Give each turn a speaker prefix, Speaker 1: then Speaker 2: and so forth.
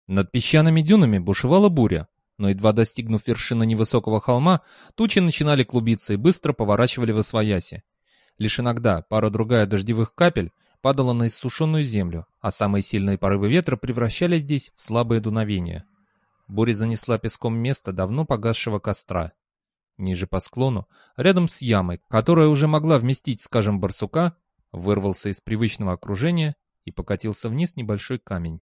Speaker 1: Над песчаными дюнами бушевала буря, но едва достигнув вершины невысокого холма, тучи начинали клубиться и быстро поворачивали восвояси. Лишь иногда пара-другая дождевых капель падала на иссушенную землю, а самые сильные порывы ветра превращали здесь в слабые дуновения. Буря занесла песком место давно погасшего костра. Ниже по склону, рядом с ямой, которая уже могла вместить, скажем, барсука, вырвался из привычного окружения и покатился вниз небольшой камень.